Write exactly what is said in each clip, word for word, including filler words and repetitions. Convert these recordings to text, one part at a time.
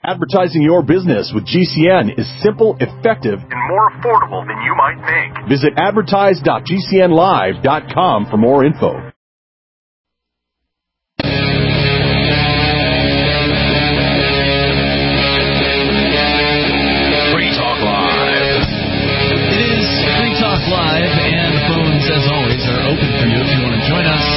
Advertising your business with G C N is simple, effective, and more affordable than you might think. Visit advertise dot g c n live dot com for more info. Free Talk Live. It is Free Talk Live, and the phones, as always, are open for you if you want to join us.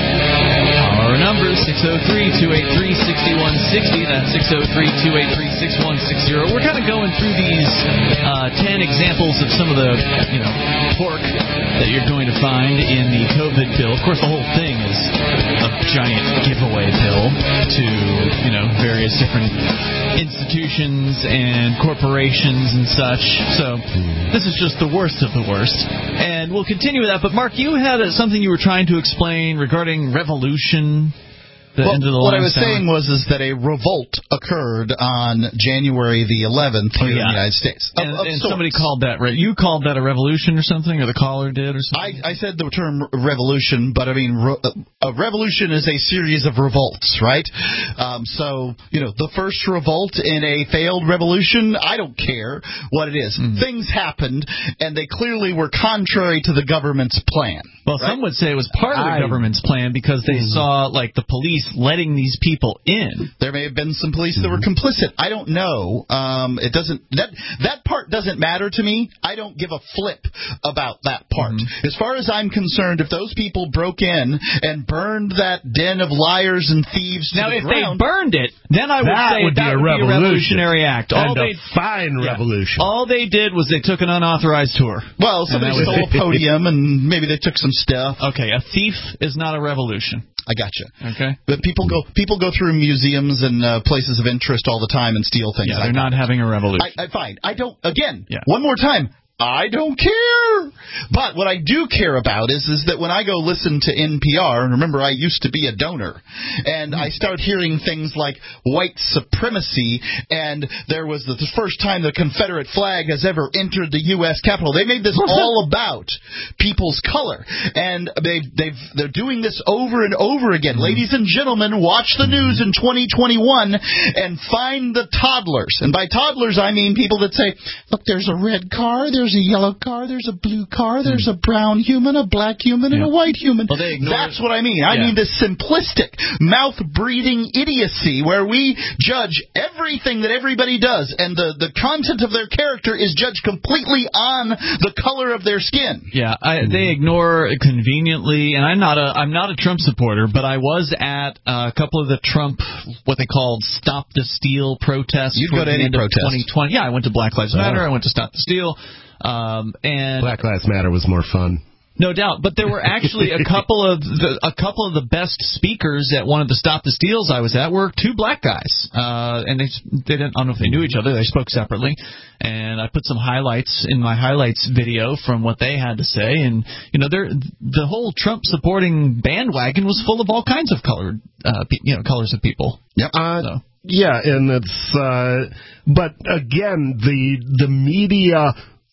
Our number is six oh three, two eight three, six one six oh. That's six oh three, two eight three, six one six oh. We're kind of going through these uh, ten examples of some of the, you know, pork that you're going to find in the COVID pill. Of course, the whole thing is a giant giveaway pill to, you know, various different institutions and corporations and such. So this is just the worst of the worst. And we'll continue with that. But, Mark, you had something you were trying to explain regarding revolution. The well, end of the what I was hour. saying was is that a revolt occurred on January the eleventh here oh, yeah. in the United States. And, of, of and somebody called that, right? You called that a revolution or something, or the caller did or something? I, I said the term revolution, but I mean, re, a revolution is a series of revolts, right? Um, so, you know, the first revolt in a failed revolution, I don't care what it is. Mm. Things happened, and they clearly were contrary to the government's plan. Well, right? Some would say it was part of the I, government's plan because they mm. saw, like, the police letting these people in. There may have been some police that were complicit. I don't know. Um, it doesn't that that part doesn't matter to me. I don't give a flip about that part. Mm-hmm. As far as I'm concerned, if those people broke in and burned that den of liars and thieves to now, the if ground, they burned it, then I would that say would that be a would revolution. be a revolutionary act. And all a they, fine yeah, revolution. All they did was they took an unauthorized tour. Well, somebody stole a podium and maybe they took some stuff. Okay, a thief is not a revolution. I gotcha. Okay. But people go people go through museums and uh, places of interest all the time and steal things. Yeah, they're not having a revolution. I, I fine. I don't. Again, yeah. one more time. I don't care. But what I do care about is is that when I go listen to N P R, and remember I used to be a donor, and I start hearing things like white supremacy, and there was the first time the Confederate flag has ever entered the U S Capitol. They made this all about people's color, and they they've they're doing this over and over again. Mm-hmm. Ladies and gentlemen, watch the news in twenty twenty-one and find the toddlers. And by toddlers, I mean people that say, look, there's a red car, there's There's a yellow car, there's a blue car, there's a brown human, a black human, and yeah. a white human. Well, That's what I mean. I yeah. mean this simplistic, mouth-breathing idiocy where we judge everything that everybody does, and the, the content of their character is judged completely on the color of their skin. Yeah, I, they ignore conveniently, and I'm not a I'm not a Trump supporter, but I was at a couple of the Trump, what they called Stop the Steal protests. You'd go to any protest. twenty twenty. Yeah, I went to Black Lives Matter. Oh. I went to Stop the Steal. Um, and Black Lives Matter was more fun. No doubt, but there were actually a couple of the, a couple of the best speakers at one of the Stop the Steals I was at were two black guys, uh, and they they didn't I don't know if they knew each other. They spoke separately, and I put some highlights in my highlights video from what they had to say, and you know, the whole Trump supporting bandwagon was full of all kinds of colored, uh, you know, colors of people. Yep. Uh, so. Yeah, and it's uh, but again, the the media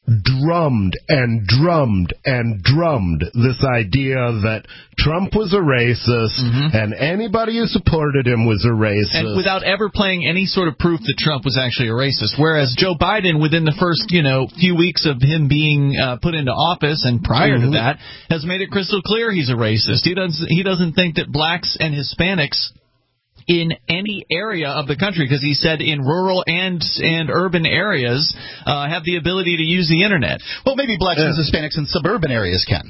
drummed and drummed and drummed this idea that Trump was a racist, mm-hmm. and anybody who supported him was a racist. And without ever playing any sort of proof that Trump was actually a racist. Whereas Joe Biden, within the first, you know, few weeks of him being uh, put into office and prior mm-hmm. to that, has made it crystal clear he's a racist. He doesn't, he doesn't think that blacks and Hispanics in any area of the country, because he said in rural and and urban areas uh, have the ability to use the internet. Well, maybe blacks yeah. and Hispanics in suburban areas can.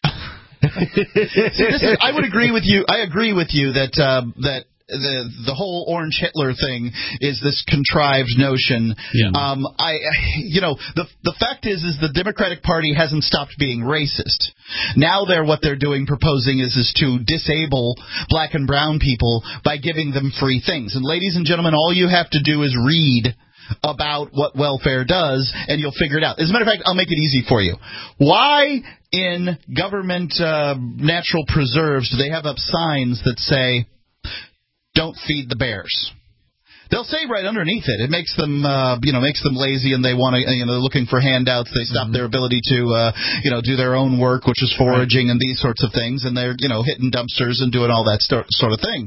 See, this is, I would agree with you. I agree with you that uh, that the the whole Orange Hitler thing is this contrived notion. Yeah. Um, I, you know, the the fact is, is the Democratic Party hasn't stopped being racist. Now they're what they're doing, proposing is is to disable black and brown people by giving them free things. And ladies and gentlemen, all you have to do is read about what welfare does, and you'll figure it out. As a matter of fact, I'll make it easy for you. Why in government uh, natural preserves do they have up signs that say, "Don't feed the bears"? They'll say right underneath it. It makes them, uh, you know, makes them lazy, and they want to, you know, they're looking for handouts. They stop mm-hmm. their ability to, uh, you know, do their own work, which is foraging right. and these sorts of things, and they're, you know, hitting dumpsters and doing all that st- sort of thing.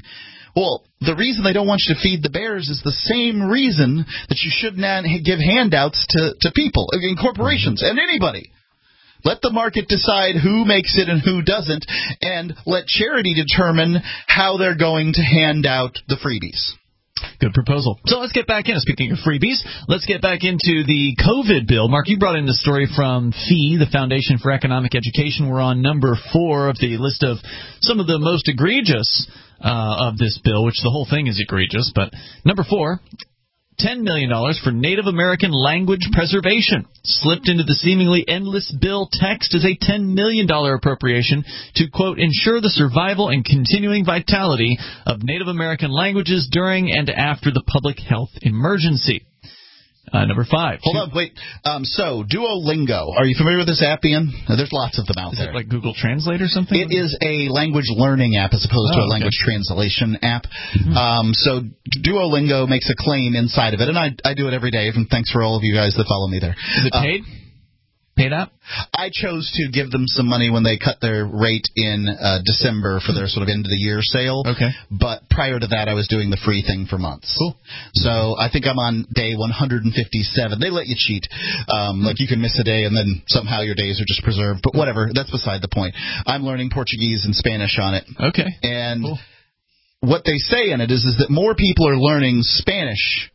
Well, the reason they don't want you to feed the bears is the same reason that you shouldn't give handouts to, to people, in corporations, and anybody. Let the market decide who makes it and who doesn't, and let charity determine how they're going to hand out the freebies. Good proposal. So let's get back in. Speaking of freebies, let's get back into the COVID bill. Mark, you brought in the story from F E E, the Foundation for Economic Education. We're on number four of the list of some of the most egregious uh, of this bill, which the whole thing is egregious. But number four, ten million dollars for Native American language preservation. Slipped into the seemingly endless bill text is a ten million dollars appropriation to, quote, ensure the survival and continuing vitality of Native American languages during and after the public health emergency. Uh, number five. Hold on, wait. Um, so, Duolingo. Are you familiar with this app, Ian? There's lots of them out is there. Is it like Google Translate or something? It is a language learning app as opposed oh, to a okay. language translation app. Mm-hmm. Um, so, Duolingo makes a claim inside of it, and I, I do it every day, and thanks for all of you guys that follow me there. Is it paid? Uh, Paid up? I chose to give them some money when they cut their rate in uh, December for their sort of end-of-the-year sale. Okay. But prior to that, I was doing the free thing for months. Cool. So I think I'm on day one hundred fifty-seven. They let you cheat. Um, like you can miss a day and then somehow your days are just preserved. But whatever. That's beside the point. I'm learning Portuguese and Spanish on it. Okay. And cool. what they say in it is, is that more people are learning Spanish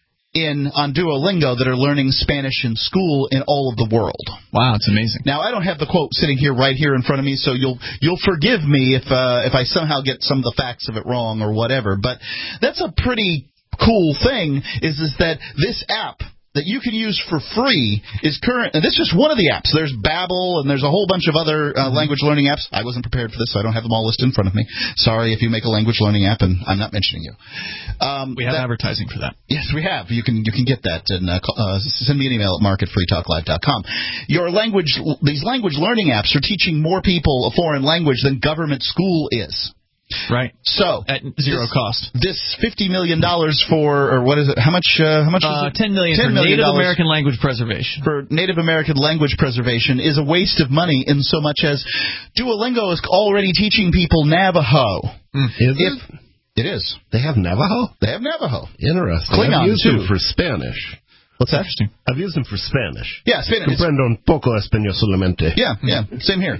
in on Duolingo that are learning Spanish in school in all of the world. Wow, it's amazing. Now, I don't have the quote sitting here right here in front of me, so you'll you'll forgive me if uh, if I somehow get some of the facts of it wrong or whatever. But that's a pretty cool thing. Is is that this app that you can use for free is current, and this is just one of the apps. There's Babbel, and there's a whole bunch of other uh, language learning apps. I wasn't prepared for this, so I don't have them all listed in front of me. Sorry if you make a language learning app, and I'm not mentioning you. Um, we have that, advertising for that. Yes, we have. You can you can get that, and uh, uh, send me an email at mark at free talk live dot com. Your language, these language learning apps are teaching more people a foreign language than government school is. Right. So at zero this, cost. This fifty million dollars for, or what is it? How much? Uh, how much? Uh, is it? Ten million for Native American language preservation. For Native American language preservation is a waste of money in so much as Duolingo is already teaching people Navajo. Mm. Is if, it? It is. They have Navajo. They have Navajo. Interesting. Klingon I've used too. them for Spanish. What's that? Interesting. I've used them for Spanish. Yeah, Spanish. Comprendo un poco español solamente. Yeah, yeah, same here.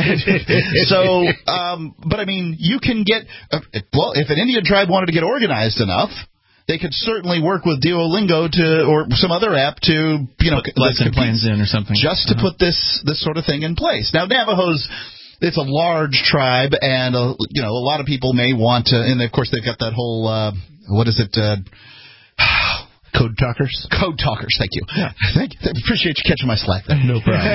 so, um, but I mean, you can get, uh, well, if an Indian tribe wanted to get organized enough, they could certainly work with Duolingo to, or some other app to, you know, put lesson plans in or something. Just to uh-huh. put this, this sort of thing in place. Now, Navajos, it's a large tribe, and, uh, you know, a lot of people may want to, and of course they've got that whole, uh, what is it, uh, Code talkers? Code talkers, thank you. Yeah. Thank you. I appreciate you catching my slack there. No problem.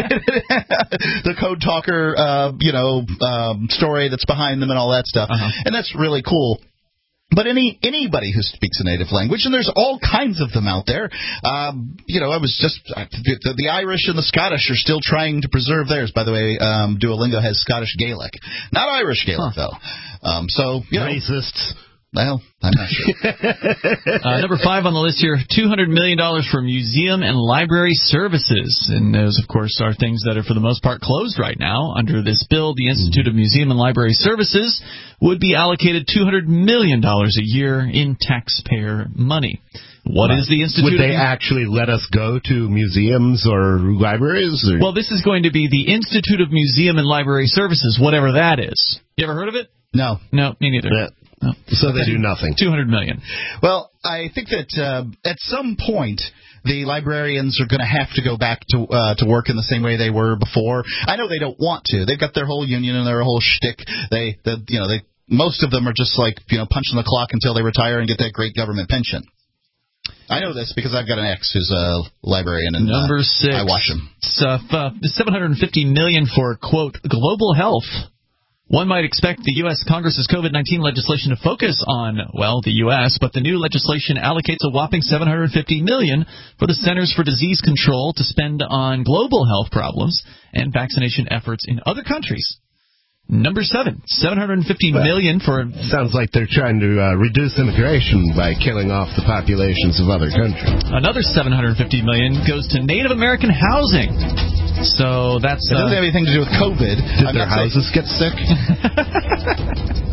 The code talker, uh, you know, um, story that's behind them and all that stuff. Uh-huh. And that's really cool. But any anybody who speaks a native language, and there's all kinds of them out there. Um, you know, I was just uh, the, the Irish and the Scottish are still trying to preserve theirs. By the way, um, Duolingo has Scottish Gaelic, not Irish Gaelic huh. though. Um, so you know, racists. Well, I'm not sure. uh, number five on the list here, two hundred million dollars for museum and library services. And those, of course, are things that are, for the most part, closed right now. Under this bill, the Institute of Museum and Library Services would be allocated two hundred million dollars a year in taxpayer money. What right. is the Institute? Would they actually let us go to museums or libraries? Or? Well, this is going to be the Institute of Museum and Library Services, whatever that is. You ever heard of it? No. No, me neither. Yeah. No. So they do nothing. Two hundred million. Well, I think that uh, at some point the librarians are going to have to go back to uh, to work in the same way they were before. I know they don't want to. They've got their whole union and their whole shtick. They, the, you know, they most of them are just like you know punching the clock until they retire and get that great government pension. I know this because I've got an ex who's a librarian, and number uh, six. I watch him. So, uh, seven hundred fifty million dollars for quote global health. One might expect the U S. Congress's COVID nineteen legislation to focus on, well, the U S, but the new legislation allocates a whopping seven hundred fifty million dollars for the Centers for Disease Control to spend on global health problems and vaccination efforts in other countries. Number seven, seven hundred fifty million dollars for... Sounds like they're trying to uh, reduce immigration by killing off the populations of other countries. Another seven hundred fifty million dollars goes to Native American housing. So that's... It doesn't uh, have anything to do with COVID. Did I'm their houses saying... get sick?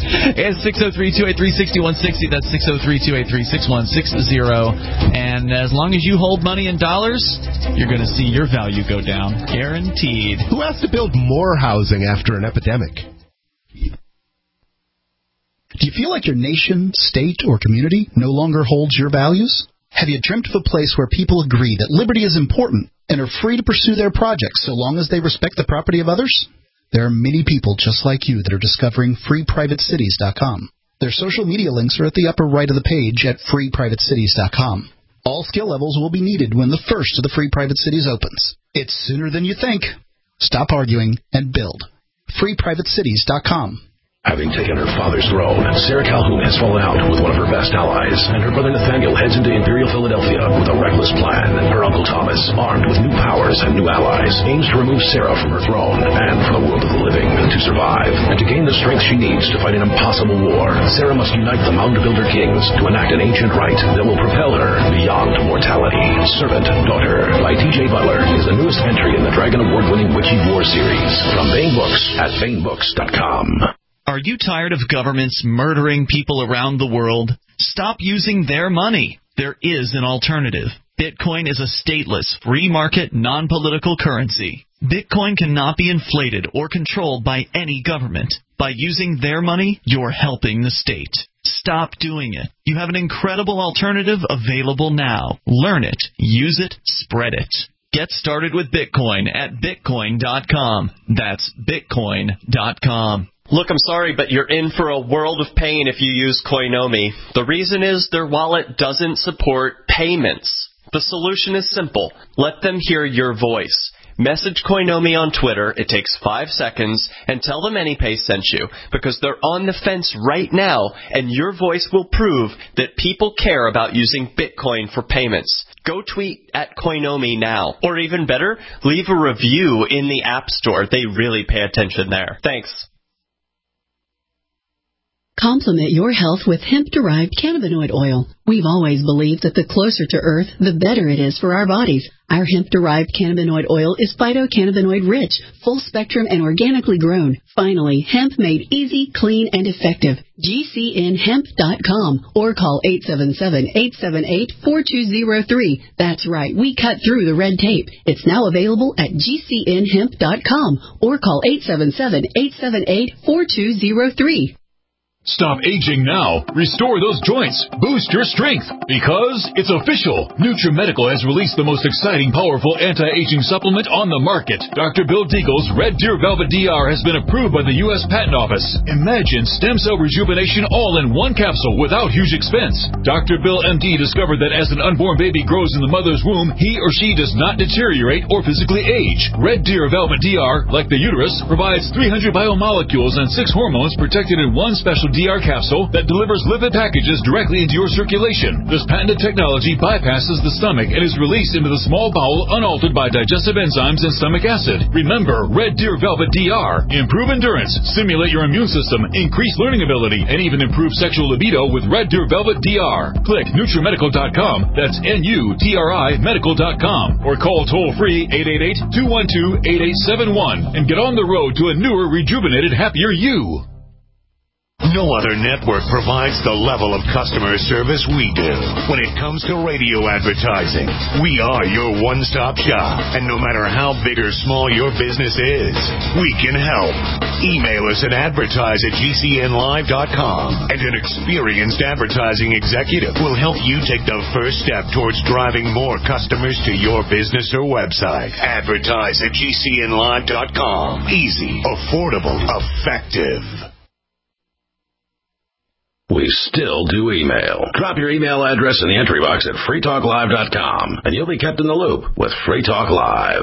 It's six oh three, two eight three, six one six zero. That's six oh three, two eight three, six one six zero. And as long as you hold money in dollars, you're going to see your value go down. Guaranteed. Who has to build more housing after an epidemic? Do you feel like your nation, state, or community no longer holds your values? Have you dreamt of a place where people agree that liberty is important and are free to pursue their projects so long as they respect the property of others? There are many people just like you that are discovering free private cities dot com. Their social media links are at the upper right of the page at free private cities dot com. All skill levels will be needed when the first of the Free Private Cities opens. It's sooner than you think. Stop arguing and build. free private cities dot com. Having taken her father's throne, Sarah Calhoun has fallen out with one of her best allies, and her brother Nathaniel heads into Imperial Philadelphia with a reckless plan. Her uncle Thomas, armed with new powers and new allies, aims to remove Sarah from her throne and from the world of the living. To survive, and to gain the strength she needs to fight an impossible war, Sarah must unite the Mound Builder Kings to enact an ancient rite that will propel her beyond mortality. Servant Daughter by T J Butler is the newest entry in the Dragon Award-winning Witchy War series from Baen Books at baen books dot com. Are you tired of governments murdering people around the world? Stop using their money. There is an alternative. Bitcoin is a stateless, free market, non-political currency. Bitcoin cannot be inflated or controlled by any government. By using their money, you're helping the state. Stop doing it. You have an incredible alternative available now. Learn it, use it, spread it. Get started with Bitcoin at bitcoin dot com. That's bitcoin dot com. Look, I'm sorry, but you're in for a world of pain if you use Coinomi. The reason is their wallet doesn't support payments. The solution is simple. Let them hear your voice. Message Coinomi on Twitter, it takes five seconds, and tell them AnyPay sent you, because they're on the fence right now, and your voice will prove that people care about using Bitcoin for payments. Go tweet at Coinomi now. Or even better, leave a review in the App Store. They really pay attention there. Thanks. Complement your health with hemp-derived cannabinoid oil. We've always believed that the closer to Earth, the better it is for our bodies. Our hemp-derived cannabinoid oil is phytocannabinoid-rich, full-spectrum, and organically grown. Finally, hemp made easy, clean, and effective. G C N hemp dot com or call eight seven seven, eight seven eight, four two zero three. That's right, we cut through the red tape. It's now available at G C N hemp dot com or call eight seven seven, eight seven eight, four two zero three. Stop aging now. Restore those joints. Boost your strength. Because it's official. NutriMedical has released the most exciting, powerful anti-aging supplement on the market. Doctor Bill Deagle's Red Deer Velvet D R has been approved by the U S Patent Office. Imagine stem cell rejuvenation all in one capsule without huge expense. Doctor Bill M D discovered that as an unborn baby grows in the mother's womb, he or she does not deteriorate or physically age. Red Deer Velvet D R, like the uterus, provides three hundred biomolecules and six hormones protected in one special D R capsule that delivers lipid packages directly into your circulation. This patented technology bypasses the stomach and is released into the small bowel unaltered by digestive enzymes and stomach acid. Remember, Red Deer Velvet D R. Improve endurance, stimulate your immune system, increase learning ability, and even improve sexual libido with Red Deer Velvet D R. Click NutriMedical dot com, that's N U T R I medical dot com, or call toll-free eight eight eight, two one two, eight eight seven one and get on the road to a newer, rejuvenated, happier you. No other network provides the level of customer service we do. When it comes to radio advertising, we are your one-stop shop. And no matter how big or small your business is, we can help. Email us at advertise at G C N live dot com, and an experienced advertising executive will help you take the first step towards driving more customers to your business or website. Advertise at G C N live dot com. Easy, affordable, effective. We still do email. Drop your email address in the entry box at free talk live dot com, and you'll be kept in the loop with Free Talk Live.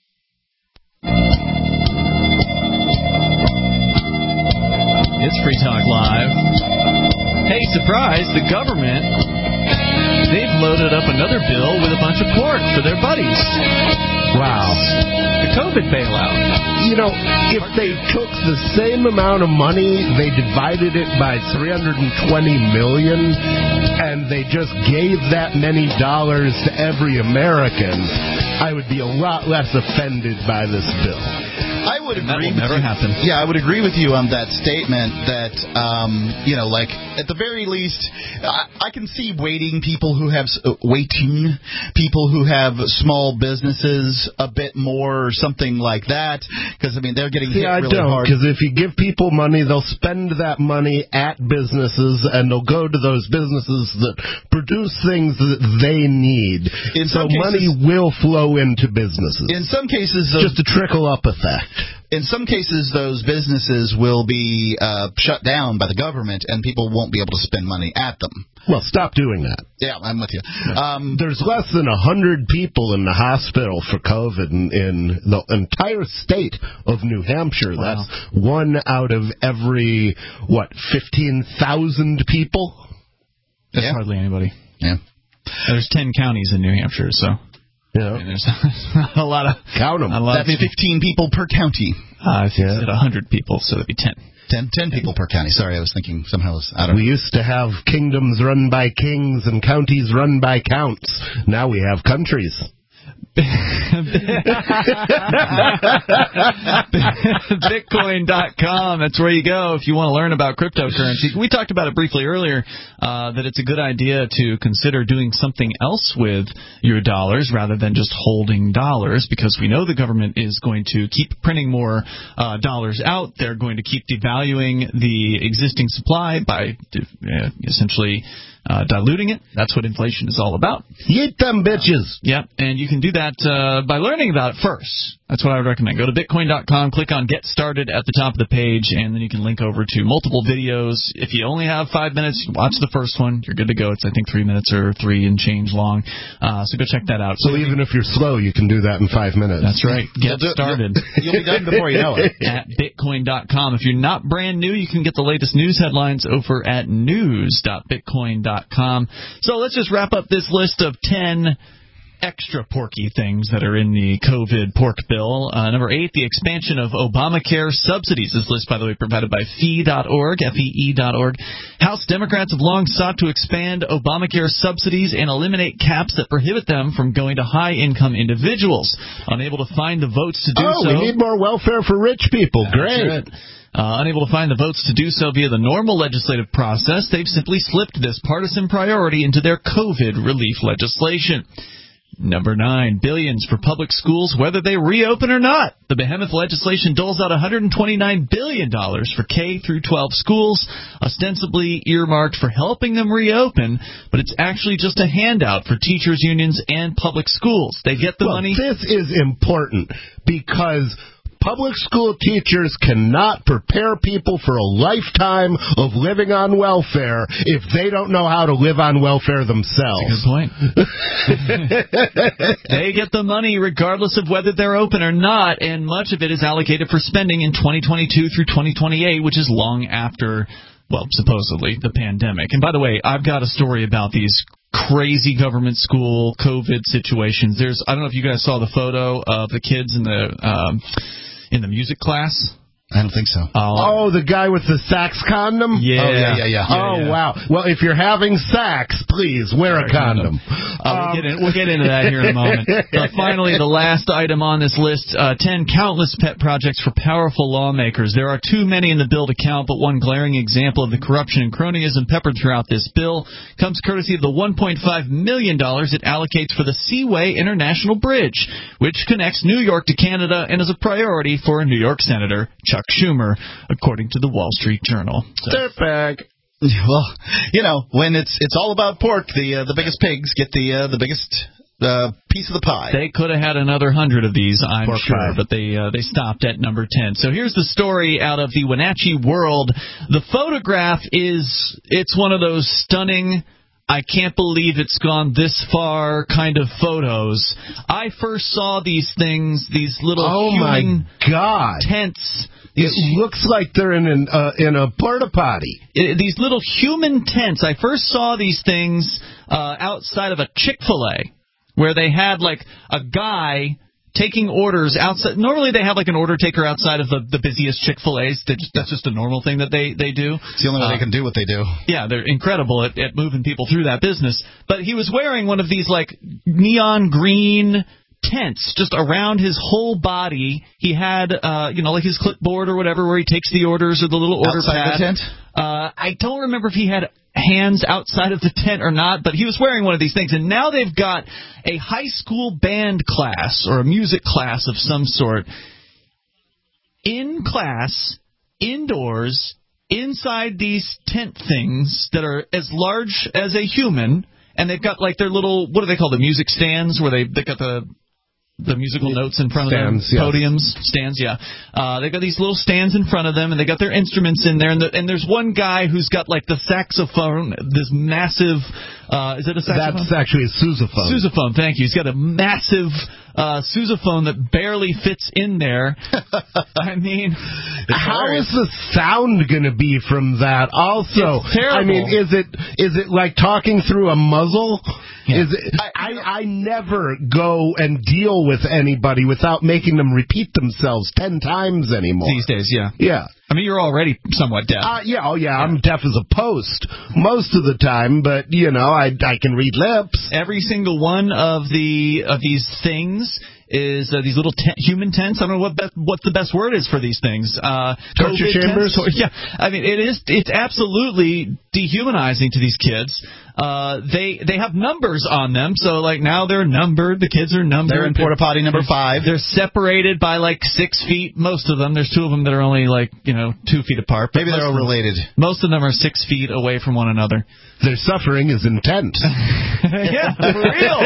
It's Free Talk Live. Hey, surprise, the government, they've loaded up another bill with a bunch of pork for their buddies. Wow. The COVID bailout. You know, if they took the same amount of money, they divided it by three hundred twenty million dollars, and they just gave that many dollars to every American, I would be a lot less offended by this bill. I would and agree. That will never with you. happen. Yeah, I would agree with you on that statement that, um, you know, like, at the very least, I, I can see waiting people who have, uh, waiting people who have small businesses a bit more or something like that, because, I mean, they're getting See, hit I really don't, hard. because if you give people money, they'll spend that money at businesses, and they'll go to those businesses that produce things that they need. In so some money cases, will flow into businesses. In some cases, those, just a trickle-up effect. In some cases, those businesses will be uh, shut down by the government, and people won't be able to spend money at them. Well, stop doing that. Yeah, I'm with you. Um, There's less than one hundred people in the hospital for COVID in, in the entire state of New Hampshire. Wow. That's one out of every, what, fifteen thousand people? That's yeah. hardly anybody. Yeah. There's ten counties in New Hampshire, so You know, I mean, there's not a lot of count them. a lot That's of people. fifteen people per county. Uh, if you Yeah. said one hundred people, so that'd be ten. Ten, ten people per county. Sorry, I was thinking somehow it was, I don't We know. used to have kingdoms run by kings and counties run by counts. Now we have countries. Bitcoin dot com. That's where you go if you want to learn about cryptocurrency. We talked about it briefly earlier, uh, that it's a good idea to consider doing something else with your dollars rather than just holding dollars, because we know the government is going to keep printing more uh, dollars out. They're going to keep devaluing the existing supply by uh, essentially uh, diluting it. That's what inflation is all about. Yeet them bitches. Yep, and you can do that uh, by learning about it first. That's what I would recommend. Go to Bitcoin dot com, click on Get Started at the top of the page, and then you can link over to multiple videos. If you only have five minutes, you can watch the first one. You're good to go. It's, I think, three minutes or three and change long. Uh, so go check that out. So even if you're slow, you can do that in five minutes. That's right. Get You'll do- started. You'll, you'll be done before you know it. At Bitcoin dot com. If you're not brand new, you can get the latest news headlines over at news dot bitcoin dot com. So let's just wrap up this list of ten extra porky things that are in the COVID pork bill. Uh, number eight, the expansion of Obamacare subsidies. This list, by the way, provided by fee dot org, F E E dot org. House Democrats have long sought to expand Obamacare subsidies and eliminate caps that prohibit them from going to high-income individuals. Unable to find the votes to do oh, so. we need more welfare for rich people. Great. That's right. Uh, unable to find the votes to do so via the normal legislative process, they've simply slipped this partisan priority into their COVID relief legislation. Number nine, billions for public schools, whether they reopen or not. The behemoth legislation doles out one hundred twenty-nine billion dollars for K through twelve schools, ostensibly earmarked for helping them reopen, but it's actually just a handout for teachers' unions and public schools. They get the well, money. This is important because public school teachers cannot prepare people for a lifetime of living on welfare if they don't know how to live on welfare themselves. Good point. They get the money regardless of whether they're open or not, and much of it is allocated for spending in twenty twenty-two through twenty twenty-eight, which is long after, well, supposedly, the pandemic. And by the way, I've got a story about these crazy government school COVID situations. There's, I don't know if you guys saw the photo of the kids in the um, in the music class. I don't think so. Oh, the guy with the sax condom? Yeah. Oh, yeah, yeah, yeah. Oh, yeah. wow. Well, if you're having sex, please wear a condom. Uh, we'll, get in, we'll get into that here in a moment. But finally, the last item on this list, uh, ten countless pet projects for powerful lawmakers. There are too many in the bill to count, but one glaring example of the corruption and cronyism peppered throughout this bill comes courtesy of the one point five million dollars it allocates for the Seaway International Bridge, which connects New York to Canada and is a priority for New York Senator Chuck Schumer, according to the Wall Street Journal. So, Dirtbag. Well, you know, when it's it's all about pork, the uh, the biggest pigs get the uh, the biggest uh, piece of the pie. they could have had another hundred of these, I'm Pork sure, pie. but they uh, they stopped at number ten. So here's the story out of the Wenatchee World. The photograph is, it's one of those stunning, I can't believe it's gone this far kind of photos. I first saw these things, these little Oh, human my God. tents. It looks like they're in an, uh, in a porta potty. I- these little human tents. I first saw these things uh, outside of a Chick-fil-A, where they had like a guy taking orders outside. Normally they have like an order taker outside of the, the busiest Chick-fil-A's. Just, that's just a normal thing that they, they do. It's the only way Uh, they can do what they do. Yeah, they're incredible at, at moving people through that business. But he was wearing one of these like neon green tents just around his whole body. He had, uh, you know, like his clipboard or whatever where he takes the orders or the little order Outside pad. the tent? Uh, I don't remember if he had hands outside of the tent or not, but he was wearing one of these things. And now they've got a high school band class or a music class of some sort in class, indoors, inside these tent things that are as large as a human. And they've got, like, their little, what do they call the music stands, where they they got the the musical notes in front stands, of them, yes. podiums, stands, yeah. Uh, they've got these little stands in front of them, and they got their instruments in there. And, the, and there's one guy who's got, like, the saxophone, this massive, uh, is it a saxophone? That's actually a sousaphone. Sousaphone, thank you. He's got a massive uh, sousaphone that barely fits in there. I mean, how is the sound going to be from that? Also, it's terrible. I mean, is it is it like talking through a muzzle? Yeah. Is it, I, I I never go and deal with anybody without making them repeat themselves ten times anymore. These days, yeah. Yeah. I mean, you're already somewhat deaf. Uh, yeah, oh yeah, I'm deaf as a post most of the time, but you know, I I can read lips. Every single one of the of these things is uh, these little te- human tents. I don't know what be- what the best word is for these things. Uh, Torture COVID chambers. Tents, yeah, I mean, it is. It's absolutely dehumanizing to these kids. Uh, they they have numbers on them, so like now they're numbered. The kids are numbered. They're in porta potty number five. They're separated by like six feet. Most of them. There's two of them that are only like you know two feet apart. Maybe they're all them, related. Most of them are six feet away from one another. Their suffering is intense. Yeah, for real.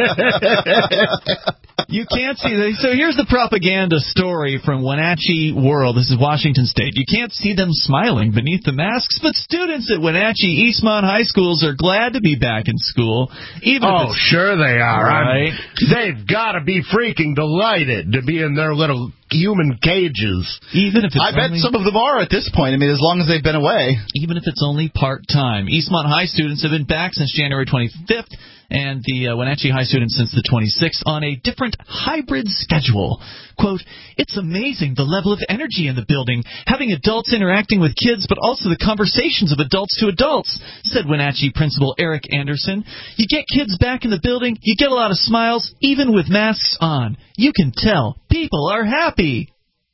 You can't see that. So here's the propaganda story from Wenatchee World. This is Washington State. You can't see them smiling beneath the masks, but students at Wenatchee Eastmont High Schools are glad to be back in school. Even oh, if it's, sure they are. Right? I'm, they've got to be freaking delighted to be in their little human cages. Even if it's I bet only, some of them are at this point. I mean, as long as they've been away. even if it's only part-time. Eastmont High students have been back since January twenty-fifth, and the uh, Wenatchee High students since the twenty-sixth on a different hybrid schedule. Quote, it's amazing the level of energy in the building, having adults interacting with kids, but also the conversations of adults to adults, said Wenatchee Principal Eric Anderson. You get kids back in the building, you get a lot of smiles, even with masks on. You can tell people are happy.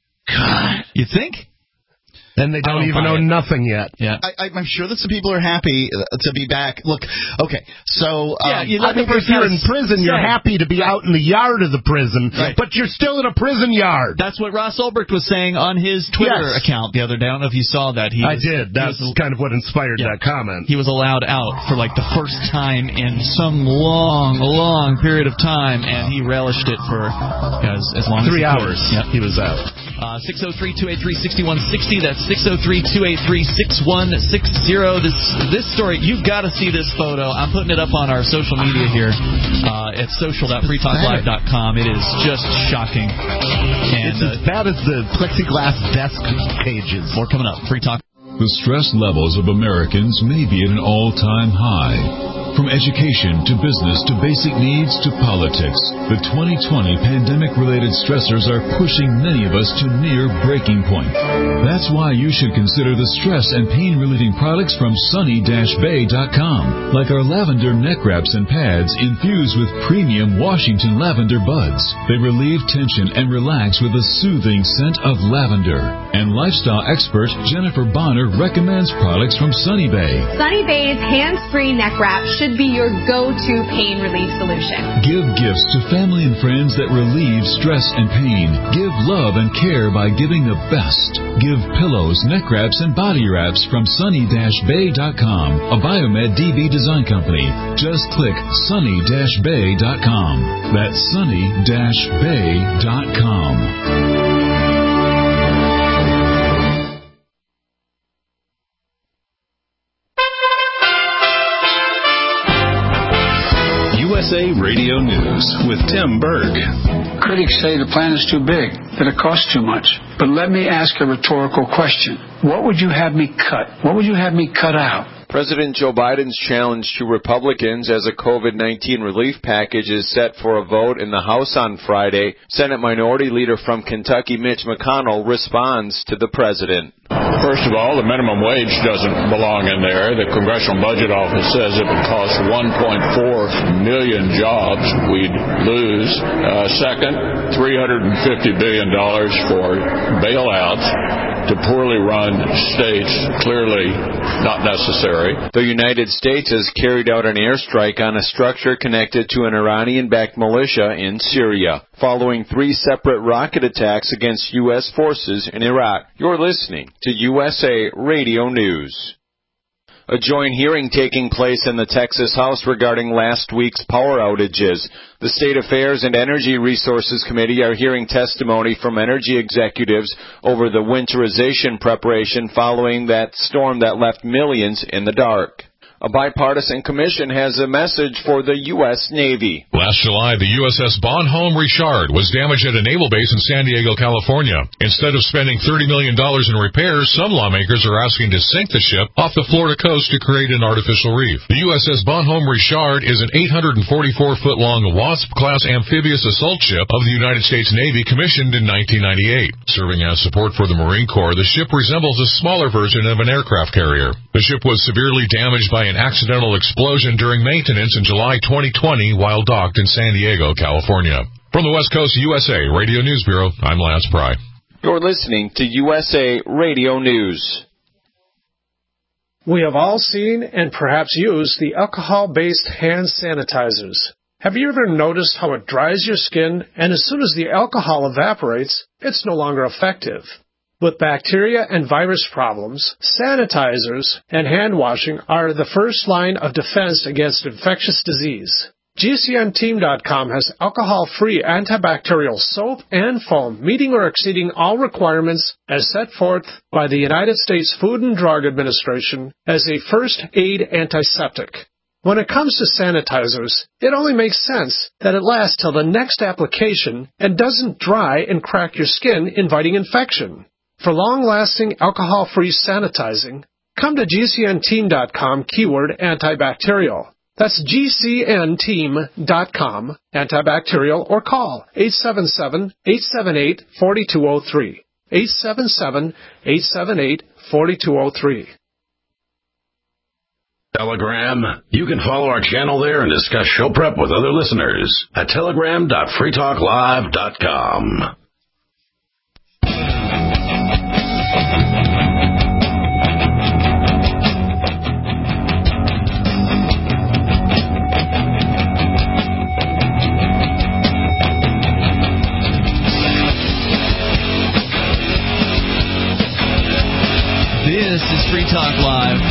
God. You think? And they don't, don't even buy know it. nothing yet. Yeah. I, I'm sure that some people are happy to be back. Look, okay, so... Um, Yeah, you I mean, if you're in prison, you're happy to be out in the yard of the prison, Right. but you're still in a prison yard. That's what Ross Ulbricht was saying on his Twitter Yes. account the other day. I don't know if you saw that. He I was, did. That's was, kind of what inspired Yeah. that comment. He was allowed out for like the first time in some long, long period of time, and he relished it for as, as long Three as he hours. could. Yep. He was out. Uh, six oh three, two eight three, six one six oh. That's six oh three, two eight three, six one six oh. This this story, you've got to see this photo. I'm putting it up on our social media here uh, at social dot free talk live dot com. It is just shocking. And It's as uh, bad as the plexiglass desk cages. more coming up. Free Talk. The stress levels of Americans may be at an all-time high. From education to business to basic needs to politics, the twenty twenty pandemic-related stressors are pushing many of us to near breaking point. That's why you should consider the stress and pain-relieving products from sunny dash bay dot com, like our lavender neck wraps and pads infused with premium Washington lavender buds. They relieve tension and relax with a soothing scent of lavender. And lifestyle expert Jennifer Bonner recommends products from Sunny Bay. Sunny Bay's hands-free neck wrap should be your go-to pain relief solution. Give gifts to family and friends that relieve stress and pain. Give love and care by giving the best. Give pillows, neck wraps, and body wraps from sunny dash bay dot com, a Biomed D B design company. Just click sunny dash bay dot com. That's sunny dash bay dot com. U S A Radio News with Tim Berg. Critics say the plan is too big, that it costs too much. But let me ask a rhetorical question. What would you have me cut? What would you have me cut out? President Joe Biden's challenge to Republicans as a COVID nineteen relief package is set for a vote in the House on Friday. Senate Minority Leader from Kentucky, Mitch McConnell, responds to the president. First of all, the minimum wage doesn't belong in there. The Congressional Budget Office says it would cost one point four million jobs we'd lose. Uh, second, three hundred fifty billion dollars for bailouts to poorly run states, clearly not necessary. The United States has carried out an airstrike on a structure connected to an Iranian-backed militia in Syria, following three separate rocket attacks against U S forces in Iraq. You're listening to U S A Radio News. A joint hearing taking place in the Texas House regarding last week's power outages. The State Affairs and Energy Resources Committee are hearing testimony from energy executives over the winterization preparation following that storm that left millions in the dark. A bipartisan commission has a message for the U S Navy. Last July, the U S S Bonhomme Richard was damaged at a naval base in San Diego, California. Instead of spending thirty million dollars in repairs, some lawmakers are asking to sink the ship off the Florida coast to create an artificial reef. The U S S Bonhomme Richard is an eight hundred forty-four foot long WASP-class amphibious assault ship of the United States Navy commissioned in nineteen ninety-eight. Serving as support for the Marine Corps, the ship resembles a smaller version of an aircraft carrier. The ship was severely damaged by an accidental explosion during maintenance in July twenty twenty while docked in San Diego, California. From the West Coast U S A Radio News Bureau, I'm Lance Pry. You're listening to U S A Radio News. We have all seen and perhaps used the alcohol-based hand sanitizers. Have you ever noticed how it dries your skin, and as soon as the alcohol evaporates, it's no longer effective? With bacteria and virus problems, sanitizers and hand washing are the first line of defense against infectious disease. G C N team dot com has alcohol-free antibacterial soap and foam meeting or exceeding all requirements as set forth by the United States Food and Drug Administration as a first aid antiseptic. When it comes to sanitizers, it only makes sense that it lasts till the next application and doesn't dry and crack your skin, inviting infection. For long-lasting alcohol-free sanitizing, come to G C N team dot com keyword antibacterial. That's G C N team dot com antibacterial, or call eight seven seven, eight seven eight, four two zero three. eight seven seven, eight seven eight, four two zero three. Telegram. You can follow our channel there and discuss show prep with other listeners at telegram dot free talk live dot com. This is Free Talk Live.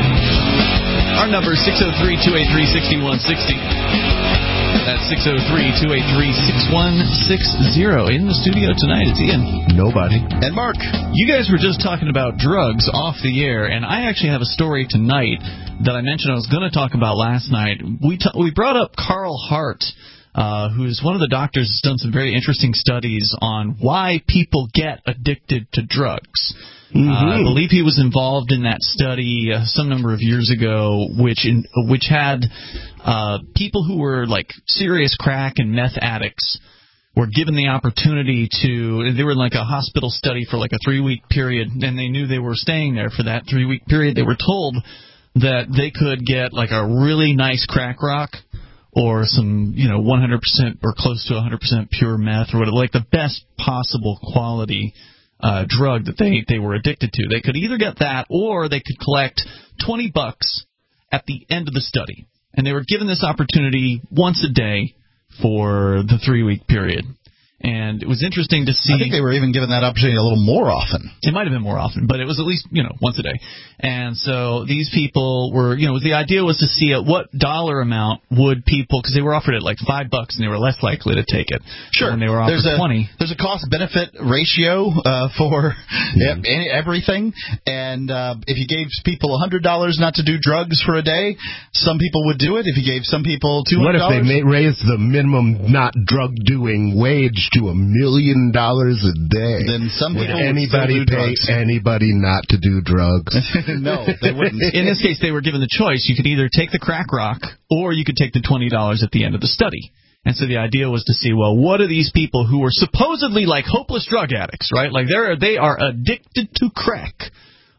Our number is six oh three, two eight three, six one six oh. That's six oh three, two eight three, six one six oh. In the studio tonight, it's Ian. Nobody. And Mark. You guys were just talking about drugs off the air, and I actually have a story tonight that I mentioned I was going to talk about last night. We t- we brought up Carl Hart, uh, who's one of the doctors who's done some very interesting studies on why people get addicted to drugs. Mm-hmm. Uh, I believe he was involved in that study uh, some number of years ago, which in, which had uh, people who were like serious crack and meth addicts were given the opportunity to. They were in like a hospital study for like a three-week period, and they knew they were staying there for that three-week period. They were told that they could get like a really nice crack rock or some, you know, one hundred percent or close to one hundred percent pure meth or whatever, like the best possible quality Uh, drug that they, they were addicted to. They could either get that or they could collect twenty bucks at the end of the study. And they were given this opportunity once a day for the three-week period. And it was interesting to see. I think they were even given that opportunity a little more often. It might have been more often, but it was at least, you know, once a day. And so these people were, you know, the idea was to see at what dollar amount would people, because they were offered it like five bucks and they were less likely to take it. Sure. When they were offered there's a, twenty. There's a cost-benefit ratio uh, for mm-hmm. everything. And uh, if you gave people one hundred dollars not to do drugs for a day, some people would do it. If you gave some people two hundred dollars. What if they may raise the minimum not drug-doing wage to a million dollars a day? Then some people would anybody would pay drugs. anybody not to do drugs? No, they wouldn't. In this case, they were given the choice. You could either take the crack rock or you could take the twenty dollars at the end of the study. And so the idea was to see, well, what are these people who are supposedly like hopeless drug addicts, right? Like they're they are addicted to crack.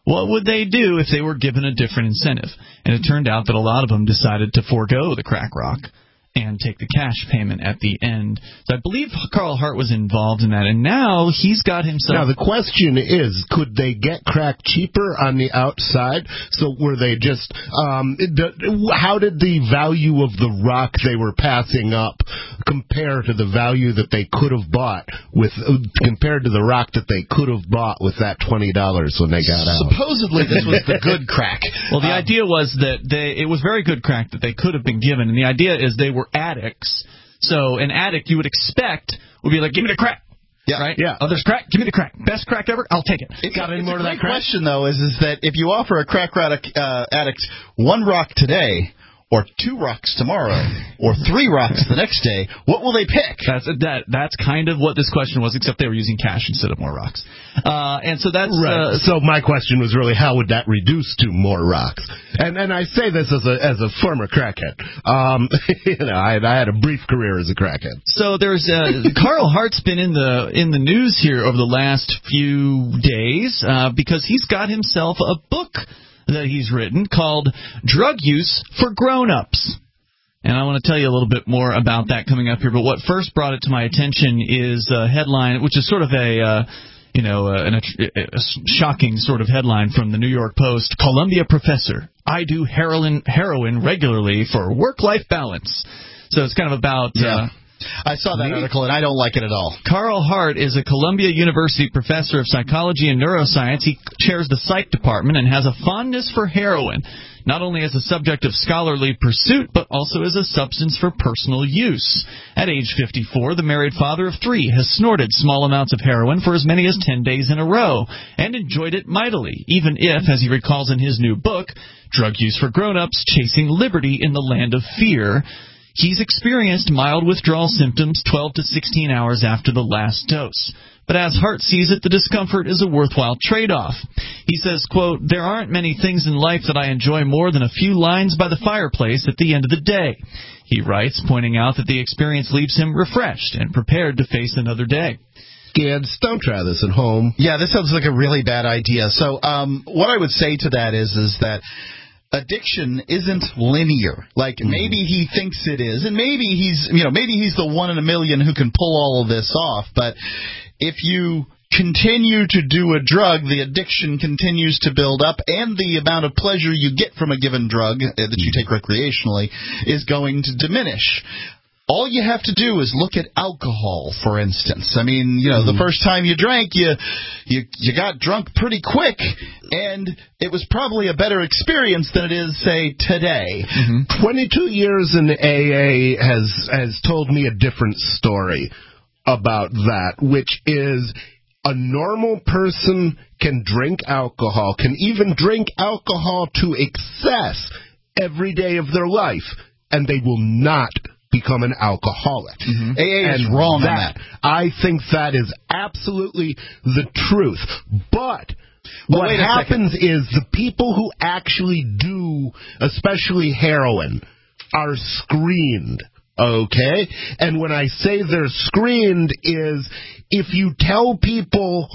what would they do if they were given a different incentive? And it turned out that a lot of them decided to forego the crack rock and take the cash payment at the end. So I believe Carl Hart was involved in that, and now he's got himself... Now, the question is, could they get crack cheaper on the outside? So were they just... Um, the, how did the value of the rock they were passing up compare to the value that they could have bought with... compared to the rock that they could have bought with that twenty dollars when they got out? Supposedly this was the good crack. Well, the um, idea was that they it was very good crack that they could have been given, and the idea is they were addicts. So an addict you would expect would be like, give me the crack. Yeah. Right? Yeah. Oh, there's crack. Give me the crack. Best crack ever. I'll take it. It's, Got any it's more a to great that crack? question, though, is, is that if you offer a crack addict, uh, addict one rock today, or two rocks tomorrow, or three rocks the next day, what will they pick? That's that. That's kind of what this question was, except they were using cash instead of more rocks. Uh, and so that's right. Uh, so my question was really, how would that reduce to more rocks? And and I say this as a as a former crackhead. Um, you know, I, I had a brief career as a crackhead. So there's uh, Carl Hart's been in the in the news here over the last few days uh, because he's got himself a book that he's written called Drug Use for Grown-Ups. And I want to tell you a little bit more about that coming up here. But what first brought it to my attention is a headline, which is sort of a, uh, you know, uh, an, a, a shocking sort of headline from the New York Post. Columbia professor, I do heroin, heroin regularly for work-life balance. So it's kind of about... Yeah. Uh, I saw that article, and I don't like it at all. Carl Hart is a Columbia University professor of psychology and neuroscience. He chairs the psych department and has a fondness for heroin, not only as a subject of scholarly pursuit, but also as a substance for personal use. At age fifty-four, the married father of three has snorted small amounts of heroin for as many as ten days in a row and enjoyed it mightily, even if, as he recalls in his new book, Drug Use for Grown-Ups, Chasing Liberty in the Land of Fear, he's experienced mild withdrawal symptoms twelve to sixteen hours after the last dose. But as Hart sees it, the discomfort is a worthwhile trade-off. He says, quote, there aren't many things in life that I enjoy more than a few lines by the fireplace at the end of the day. He writes, pointing out that the experience leaves him refreshed and prepared to face another day. Kids, don't try this at home. Yeah, this sounds like a really bad idea. So um, what I would say to that is, is that addiction isn't linear. Like, maybe he thinks it is, and maybe he's, you know, maybe he's the one in a million who can pull all of this off. But if you continue to do a drug, the addiction continues to build up, and the amount of pleasure you get from a given drug that you take recreationally is going to diminish. All you have to do is look at alcohol, for instance. I mean, you know, the first time you drank, you you you got drunk pretty quick, and it was probably a better experience than it is, say, today. Mm-hmm. twenty-two years in A A has has told me a different story about that, which is a normal person can drink alcohol, can even drink alcohol to excess every day of their life, and they will not become an alcoholic. Mm-hmm. A A is and wrong that, on that. I think that is absolutely the truth. But well, what happens second. is the people who actually do, especially heroin, are screened. Okay? And when I say they're screened is if you tell people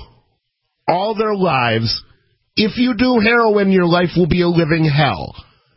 all their lives, if you do heroin, your life will be a living hell.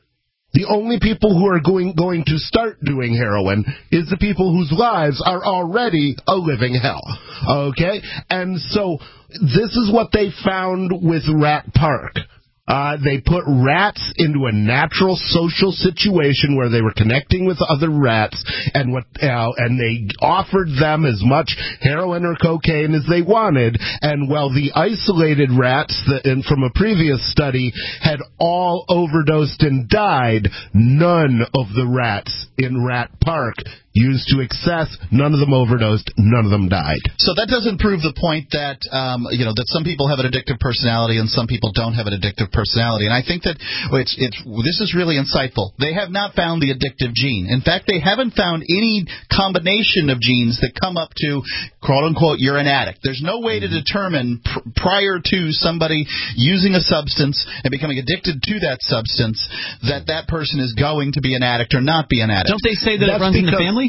The only people who are going going to start doing heroin is the people whose lives are already a living hell. Okay? And so this is what they found with Rat Park. Uh, they put rats into a natural social situation where they were connecting with other rats, and what uh, and they offered them as much heroin or cocaine as they wanted. And while the isolated rats that, in, from a previous study had all overdosed and died, none of the rats in Rat Park used to excess, none of them overdosed, none of them died. So that doesn't prove the point that um, you know that some people have an addictive personality and some people don't have an addictive personality. And I think that well, it's it's this is really insightful. They have not found the addictive gene. In fact, they haven't found any combination of genes that come up to quote unquote you're an addict. There's no way to determine pr- prior to somebody using a substance and becoming addicted to that substance that that person is going to be an addict or not be an addict. Don't they say that That's it runs in the family?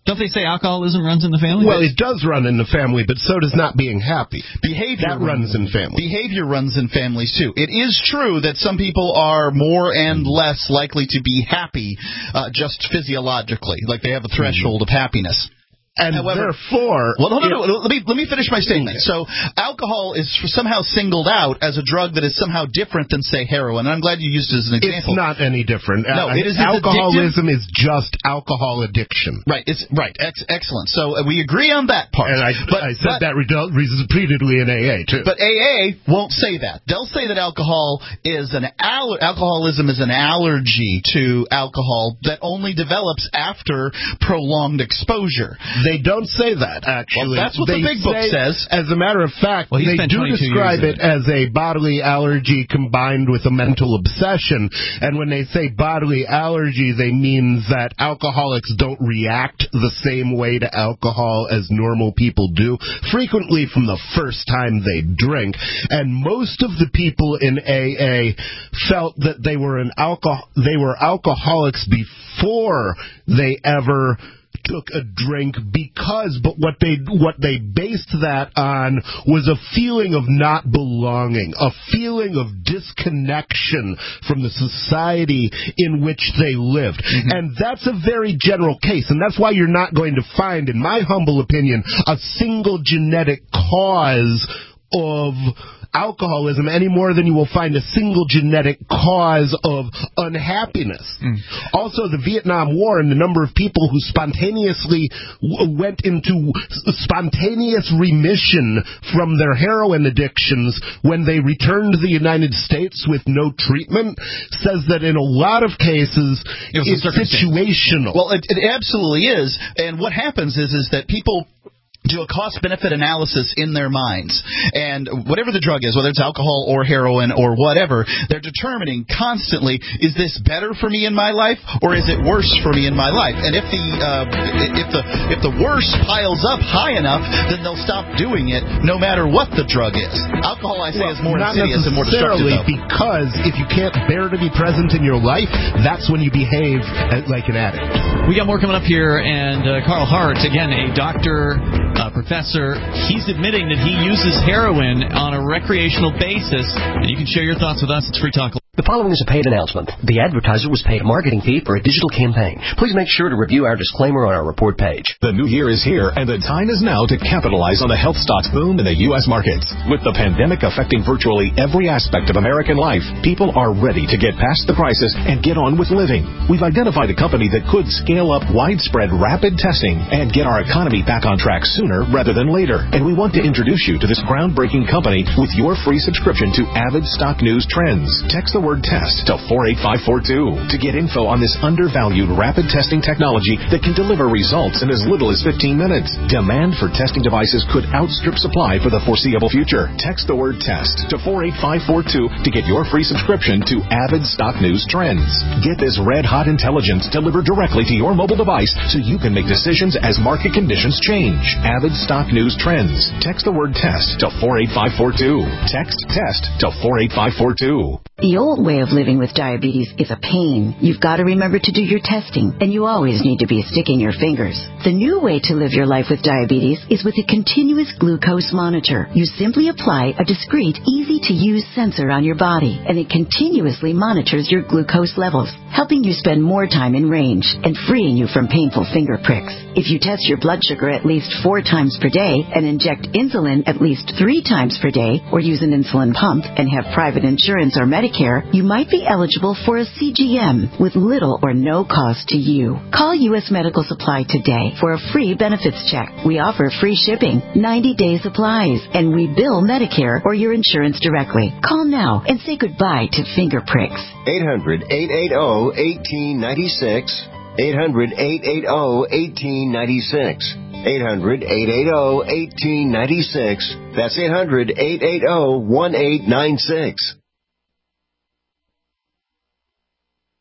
Don't they say alcoholism runs in the family? Well, it does run in the family, but so does not being happy. Behavior that runs in families. Behavior runs in families, too. It is true that some people are more and less likely to be happy uh, just physiologically, like they have a threshold mm-hmm. of happiness. And However, therefore... Well, no, no, no, let me, let me finish my statement. Okay. So, alcohol is somehow singled out as a drug that is somehow different than, say, heroin. And I'm glad you used it as an example. It's not any different. No, uh, it is Alcoholism is just alcohol addiction. Right, it's right. Ex- excellent. So, uh, we agree on that part. And I, but, I said but, that repeatedly in A A, too. But A A won't say that. They'll say that alcohol is an aller- alcoholism is an allergy to alcohol that only develops after prolonged exposure. They don't say that, actually. Well, that's what they the big book say, says. As a matter of fact, well, they do describe it as a bodily allergy combined with a mental obsession. And when they say bodily allergy, they mean that alcoholics don't react the same way to alcohol as normal people do, frequently from the first time they drink. And most of the people in A A felt that they were an alcohol they were alcoholics before they ever took a drink, because but what they what they based that on was a feeling of not belonging, a feeling of disconnection from the society in which they lived. Mm-hmm. And that's a very general case, and that's why you're not going to find, in my humble opinion, a single genetic cause of alcoholism any more than you will find a single genetic cause of unhappiness. Mm. Also, the Vietnam War and the number of people who spontaneously w- went into spontaneous remission from their heroin addictions when they returned to the United States with no treatment says that in a lot of cases it it's situational. Well, it, it absolutely is. And what happens is, is that people do a cost-benefit analysis in their minds. And whatever the drug is, whether it's alcohol or heroin or whatever, they're determining constantly, is this better for me in my life or is it worse for me in my life? And if the uh, if the if the worst piles up high enough, then they'll stop doing it no matter what the drug is. Alcohol, I say, well, is more not insidious and more destructive, though. Because if you can't bear to be present in your life, that's when you behave like an addict. We got more coming up here, and uh, Carl Hart, again, a doctor, uh, professor, he's admitting that he uses heroin on a recreational basis, and you can share your thoughts with us. It's Free Talk. The following is a paid announcement. The advertiser was paid a marketing fee for a digital campaign. Please make sure to review our disclaimer on our report page. The new year is here, and the time is now to capitalize on the health stocks boom in the U S markets. With the pandemic affecting virtually every aspect of American life, people are ready to get past the crisis and get on with living. We've identified a company that could scale up widespread rapid testing and get our economy back on track sooner rather than later. And we want to introduce you to this groundbreaking company with your free subscription to Avid Stock News Trends. Text the word test to four eight five four two to get info on this undervalued rapid testing technology that can deliver results in as little as fifteen minutes. Demand for testing devices could outstrip supply for the foreseeable future. Text the word test to four eight five four two to get your free subscription to Avid Stock News Trends. Get this red-hot intelligence delivered directly to your mobile device so you can make decisions as market conditions change. Avid Stock News Trends. Text the word test to four eight five four two. Text test to four eight five four two. The old way of living with diabetes is a pain. You've got to remember to do your testing, and you always need to be sticking your fingers. The new way to live your life with diabetes is with a continuous glucose monitor. You simply apply a discreet, easy-to-use sensor on your body, and it continuously monitors your glucose levels, helping you spend more time in range and freeing you from painful finger pricks. If you test your blood sugar at least four times per day and inject insulin at least three times per day, or use an insulin pump and have private insurance or Medicare, you might be eligible for a C G M with little or no cost to you. Call U S Medical Supply today for a free benefits check. We offer free shipping, ninety-day supplies, and we bill Medicare or your insurance directly. Call now and say goodbye to finger pricks. eight hundred, eight eight zero, one eight nine six. eight hundred, eight eight zero, one eight nine six. eight hundred, eight eight zero, one eight nine six. That's eight hundred, eight eight zero, one eight nine six.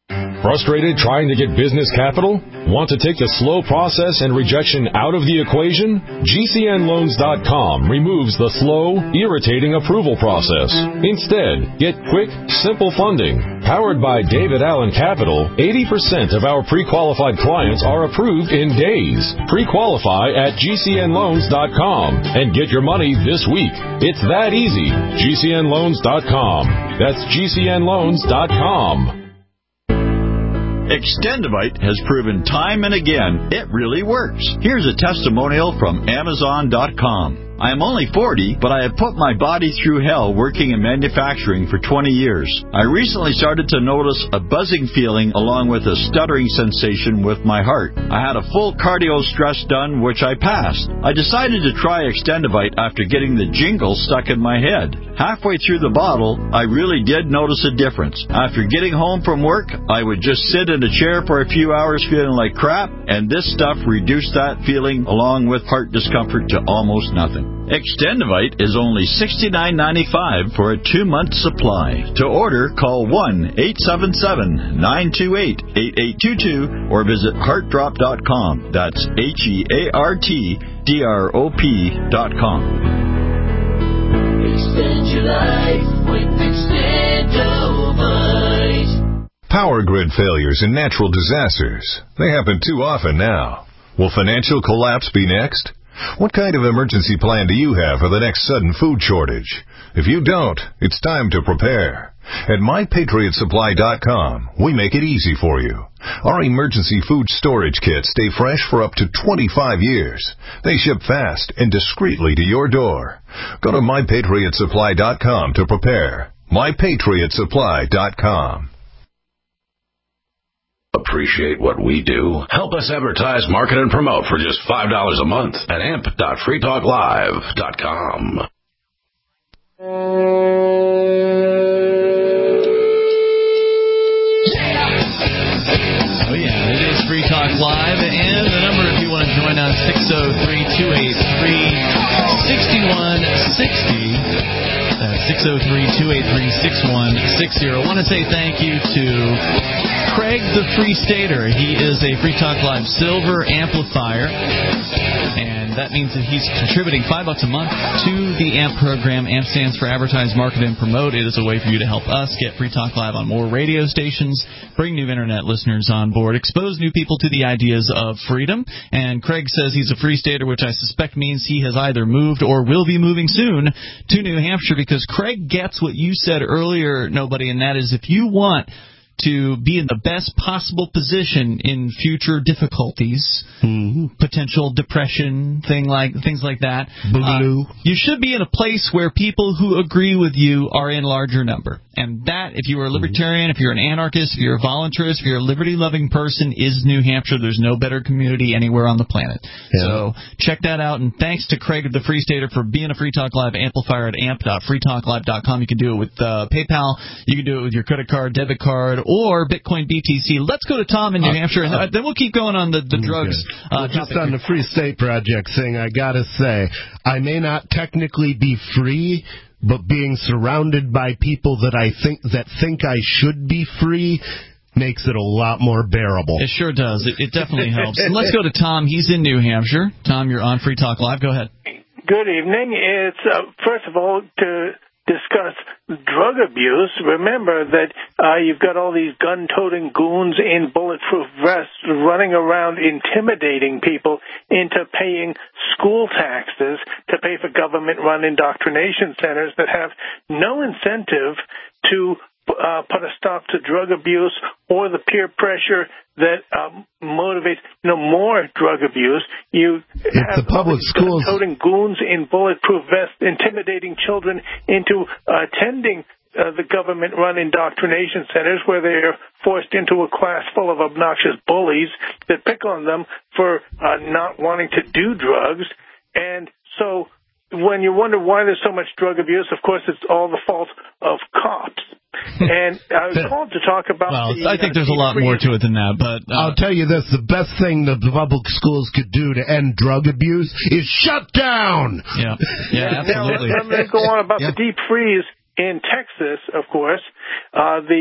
Frustrated trying to get business capital? Want to take the slow process and rejection out of the equation? G C N loans dot com removes the slow, irritating approval process. Instead, get quick, simple funding. Powered by David Allen Capital, eighty percent of our pre-qualified clients are approved in days. Pre-qualify at G C N loans dot com and get your money this week. It's that easy. G C N loans dot com. That's G C N loans dot com. Extendivite has proven time and again it really works. Here's a testimonial from Amazon dot com. I am only forty, but I have put my body through hell working in manufacturing for twenty years. I recently started to notice a buzzing feeling along with a stuttering sensation with my heart. I had a full cardio stress done, which I passed. I decided to try Extendivite after getting the jingle stuck in my head. Halfway through the bottle, I really did notice a difference. After getting home from work, I would just sit in a chair for a few hours feeling like crap, and this stuff reduced that feeling along with heart discomfort to almost nothing. Extendivite is only sixty-nine ninety-five for a two-month supply. To order, call one eight seven seven, nine two eight, eight eight two two or visit heart drop dot com. That's H E A R T D R O P dot com. Extend your life with Extendivite. Power grid failures and natural disasters. They happen too often now. Will financial collapse be next? What kind of emergency plan do you have for the next sudden food shortage? If you don't, it's time to prepare. At my patriot supply dot com, we make it easy for you. Our emergency food storage kits stay fresh for up to twenty-five years. They ship fast and discreetly to your door. Go to my patriot supply dot com to prepare. my patriot supply dot com. Appreciate what we do? Help us advertise, market, and promote for just five dollars a month at amp dot free talk live dot com. Oh yeah, it is Free Talk Live, and the number if you want to join us, six oh three, two eight three, six one six oh. That's six oh three, two eight three, six one six oh. I want to say thank you to Craig the Free Stater. He is a Free Talk Live Silver amplifier, and that means that he's contributing five bucks a month to the AMP program. AMP stands for Advertise, Market, and Promote. It is a way for you to help us get Free Talk Live on more radio stations, bring new Internet listeners on board, expose new people to the ideas of freedom. And Craig says he's a Free Stater, which I suspect means he has either moved or will be moving soon to New Hampshire, because Craig gets what you said earlier, nobody, and that is if you want to be in the best possible position in future difficulties, mm-hmm. potential depression, thing like things like that. Blue. Uh, you should be in a place where people who agree with you are in larger number. And that, if you are a libertarian, if you're an anarchist, if you're a voluntarist, if you're a liberty-loving person, is New Hampshire. There's no better community anywhere on the planet. Yeah. So check that out. And thanks to Craig of the Free Stater for being a Free Talk Live amplifier at amp dot free talk live dot com. You can do it with uh, PayPal. You can do it with your credit card, debit card, or Bitcoin B T C. Let's go to Tom in New uh, Hampshire, and uh, then we'll keep going on the, the drugs. Okay. Uh, well, just on the Free State Project thing, I got to say, I may not technically be free, but being surrounded by people that I think that think I should be free makes it a lot more bearable. It sure does. It, it definitely helps. And let's go to Tom. He's in New Hampshire. Tom, you're on Free Talk Live. Go ahead. Good evening. It's, uh, first of all, to discuss drug abuse. Remember that uh, you've got all these gun-toting goons in bulletproof vests running around intimidating people into paying school taxes to pay for government-run indoctrination centers that have no incentive to uh, put a stop to drug abuse or the peer pressure that um, motivates, you know, more drug abuse. You it's have the public schools toting goons in bulletproof vests, intimidating children into uh, attending uh, the government-run indoctrination centers where they are forced into a class full of obnoxious bullies that pick on them for uh, not wanting to do drugs. And so when you wonder why there's so much drug abuse, of course, it's all the fault of cops. And I was called to talk about well, the, I think there's a lot more to it than that, but uh, I'll tell you this, the best thing that the public schools could do to end drug abuse is shut down. Yeah, yeah, absolutely. Now, let me go on about yeah. the deep freeze in Texas, of course. Uh, the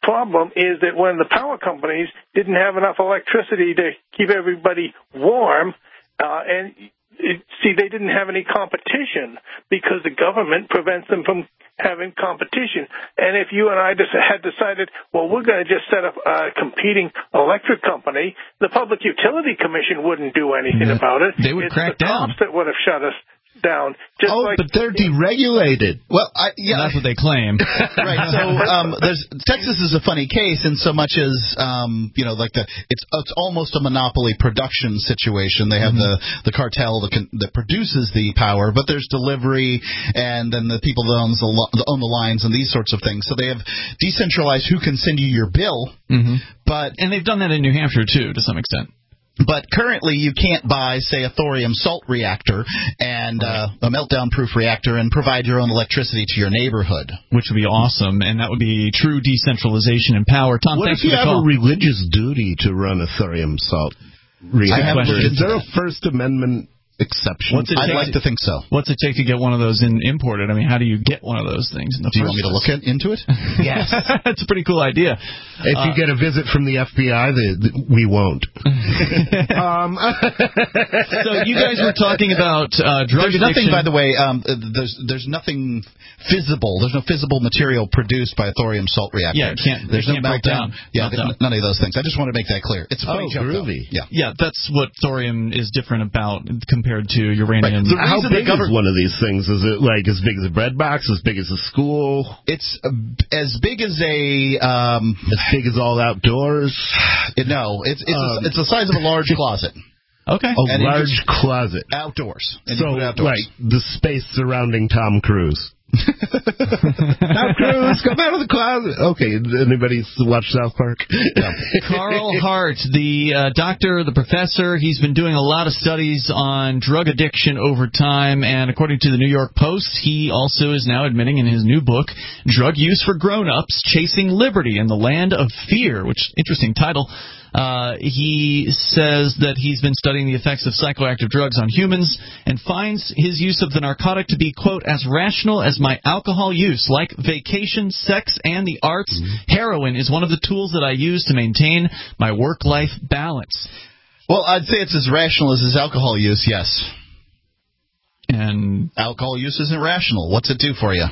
problem is that when the power companies didn't have enough electricity to keep everybody warm, uh, and it, see, they didn't have any competition because the government prevents them from having competition. And if you and I just had decided, well, we're going to just set up a competing electric company, the Public Utility Commission wouldn't do anything yeah. about it. They would it's crack the down. Cops that would have shut us down. Just oh, like, but they're deregulated. Well, I, yeah, well, that's what they claim. Right. So um, there's, Texas is a funny case in so much as um, you know, like the it's it's almost a monopoly production situation. They have mm-hmm. the the cartel that, can, that produces the power, but there's delivery, and then the people that owns the that own the lines and these sorts of things. So they have decentralized who can send you your bill, mm-hmm. but and they've done that in New Hampshire too, to some extent. But currently, you can't buy, say, a thorium salt reactor and uh, a meltdown-proof reactor and provide your own electricity to your neighborhood. Which would be awesome, and that would be true decentralization and power. Tom, what thanks if you for the have call. a religious duty to run a thorium salt reactor? Is there a First Amendment exception? What's it I'd like to, to think so. What's it take to get one of those in, imported? I mean, how do you get one of those things in the Do you first want me to look at, into it? Yes. That's a pretty cool idea. If uh, you get a visit from the F B I, the, the, we won't. um, so you guys were talking about uh, drug There's addiction. nothing, by the way, um, there's there's nothing visible. There's no visible material produced by a thorium salt reactor. Yeah, it can't, there's it no can't break meltdown. down. Yeah, meltdown. none of those things. I just want to make that clear. It's a funny oh, joke, groovy. Yeah. Yeah, that's what thorium is different about compared to uranium. Right. So how big is one of these things? Is it like as big as a bread box, as big as a school? It's uh, as big as a... Um, as big as all outdoors? It, no, it's it's, um, a, it's the size of a large closet. Okay. A and large closet. Outdoors. And so, outdoors. like, the space surrounding Tom Cruise. Tom Cruise, come out of the closet. Okay, anybody watch South Park? Yeah. Carl Hart, the uh, doctor, the professor, he's been doing a lot of studies on drug addiction over time, and according to the New York Post, he also is now admitting in his new book, Drug Use for Grown-Ups, Chasing Liberty in the Land of Fear, which, interesting title. Uh, he says that he's been studying the effects of psychoactive drugs on humans and finds his use of the narcotic to be, quote, as rational as my alcohol use. Like vacation, sex, and the arts, mm-hmm. heroin is one of the tools that I use to maintain my work-life balance. Well, I'd say it's as rational as his alcohol use, yes. And alcohol use isn't rational. What's it do for you?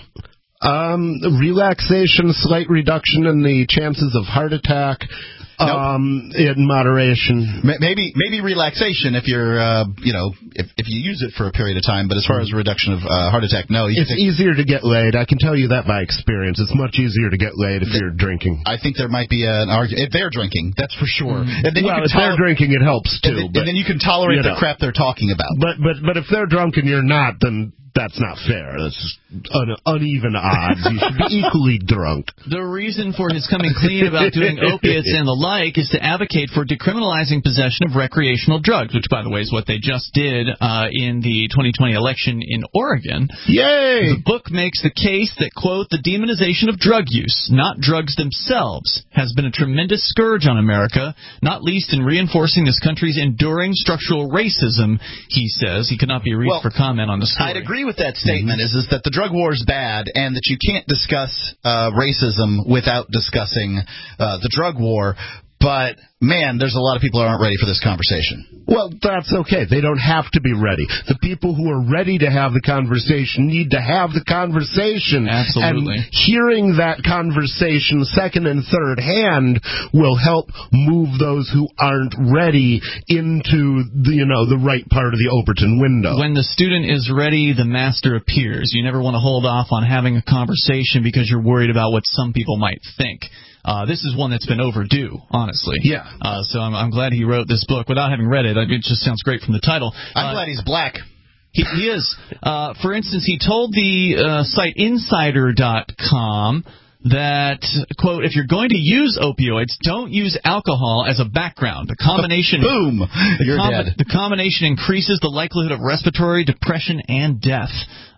Um, relaxation, slight reduction in the chances of heart attack. Nope. Um, in moderation. Maybe maybe relaxation if you're, uh, you know, if if you use it for a period of time. But as far as a reduction of uh, heart attack, no. You it's think, easier to get laid. I can tell you that by experience. It's much easier to get laid if th- you're drinking. I think there might be an argument. If they're drinking, that's for sure. Mm-hmm. And then well, you can if toler- they're drinking, it helps too. And then, but, and then you can tolerate you know, the crap they're talking about. But but but if they're drunk and you're not, then that's not fair. That's un- uneven odds. You should be equally drunk. The reason for his coming clean about doing opiates and the like is to advocate for decriminalizing possession of recreational drugs, which, by the way, is what they just did uh, in the twenty twenty election in Oregon. Yay! The book makes the case that, quote, the demonization of drug use, not drugs themselves, has been a tremendous scourge on America, not least in reinforcing this country's enduring structural racism, he says. He could not be reached well, for comment on the story. I'd agree with that statement, mm-hmm. is, is that the drug war is bad and that you can't discuss uh, racism without discussing uh, the drug war. But, man, there's a lot of people who aren't ready for this conversation. Well, that's okay. They don't have to be ready. The people who are ready to have the conversation need to have the conversation. Absolutely. And hearing that conversation second and third hand will help move those who aren't ready into the, you know, the right part of the Overton window. When the student is ready, the master appears. You never want to hold off on having a conversation because you're worried about what some people might think. Uh, this is one that's been overdue, honestly. Yeah. Uh, so I'm, I'm glad he wrote this book. Without having read it, it just sounds great from the title. I'm uh, glad he's black. He, he is. Uh, for instance, he told the uh, site Insider dot com that, quote, if you're going to use opioids, don't use alcohol as a background. The combination... Boom! The, You're com- dead. the combination increases the likelihood of respiratory depression and death.